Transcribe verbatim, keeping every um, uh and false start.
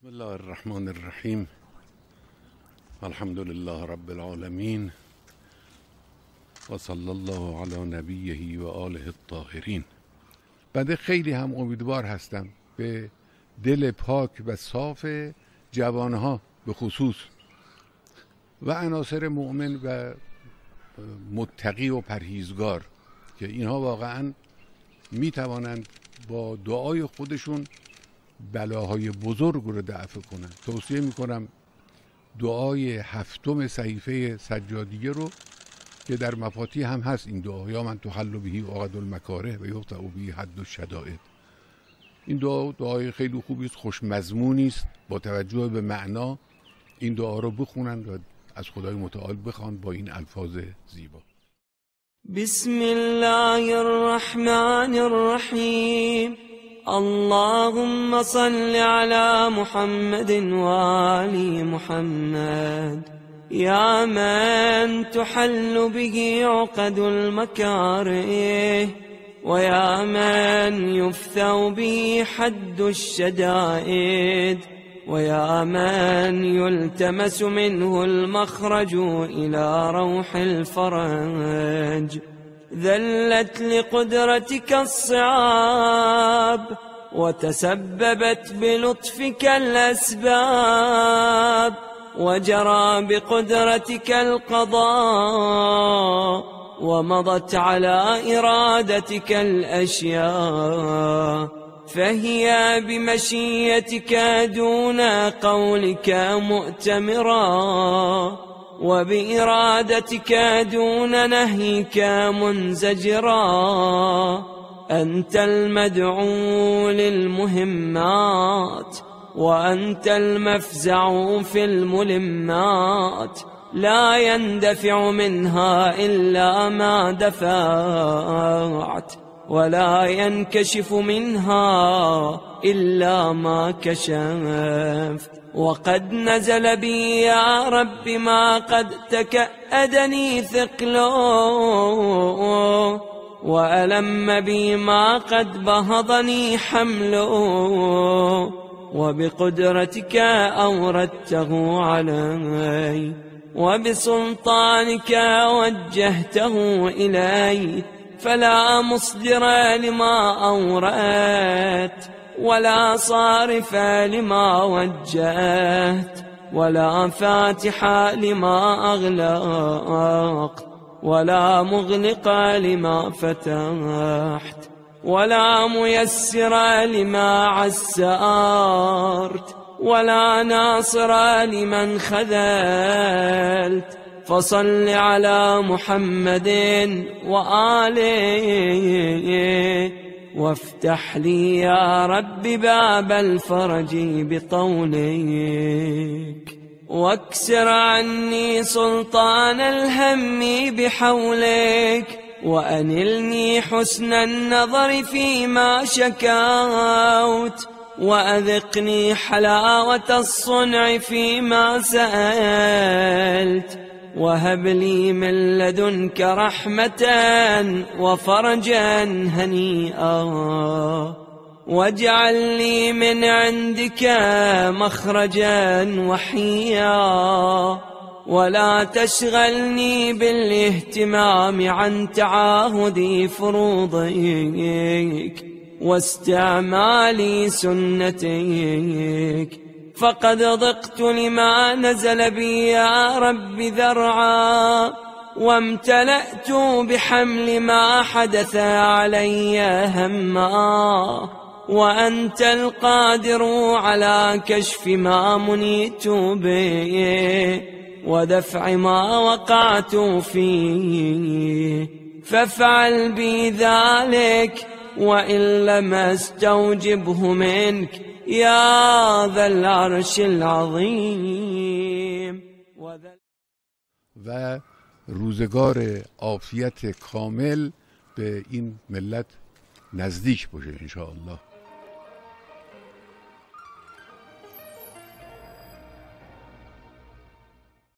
بسم الله الرحمن الرحیم. الحمد لله رب العالمین و صلی الله علی نبیه و آله الطاهرین. بنده خیلی هم امیدوار هستم به دل پاک و صاف جوانها به خصوص و عناصر مؤمن و متقی و پرهیزگار که اینها واقعا می توانند با دعای خودشون بلاهای بزرگ رو دفع کنند. توصیه میکنم دعای هفتم صحیفه سجادیه رو که در مفاتیح هم هست این دعا، یا من تحل بهی عقد المکاره و یقطع بهی حد الشدائد. این دعا دعای خیلی خوبی است، خوش مضمونی است. با توجه به معنا این دعا رو بخونند و از خدای متعال بخوان با این الفاظ زیبا. بسم الله الرحمن الرحیم. اللهم صل على محمد وآل محمد يا من تحل به عقد المكاره ويا من يفثو به حد الشدائد ويا من يلتمس منه المخرج إلى روح الفرج. ذلت لقدرتك الصعاب وتسببت بلطفك الأسباب وجرى بقدرتك القضاء ومضت على إرادتك الأشياء، فهي بمشيتك دون قولك مؤتمرا وبإرادتك دون نهيك منزجرا. أنت المدعو للمهمات وأنت المفزع في الملمات، لا يندفع منها إلا ما دفعت ولا ينكشف منها إلا ما كشفت. وقد نزل بي يا رب ما قد تكأدني ثقله وألم بي ما قد بهضني حمله، وبقدرتك أوردته علي وبسلطانك وجهته إلي، فلا مصدر لما أوردت ولا صارف لما وجهت ولا فاتح لما أغلقت ولا مغلق لما فتحت ولا ميسر لما عسرت ولا ناصر لمن خذلت. فصل على محمد وآله وافتح لي يا رب باب الفرج بطولك، واكسر عني سلطان الهم بحولك، وأنلني حسن النظر فيما شكوت، وأذقني حلاوة الصنع فيما سألت، وهب لي من لدنك رحمة وفرجا هنيئا، واجعل لي من عندك مخرجا وحيا، ولا تشغلني بالاهتمام عن تعاهد فروضك واستعمال سنتك، فقد ضقت لما نزل بي يا رب ذرعا، وامتلأت بحمل ما حدث علي هما، وأنت القادر على كشف ما منيت به ودفع ما وقعت فيه، فافعل بي ذلك وإن لم استوجبه منك یا ذا العرش العظیم. و روزگار عافیت کامل به این ملت نزدیک باشه انشاءالله.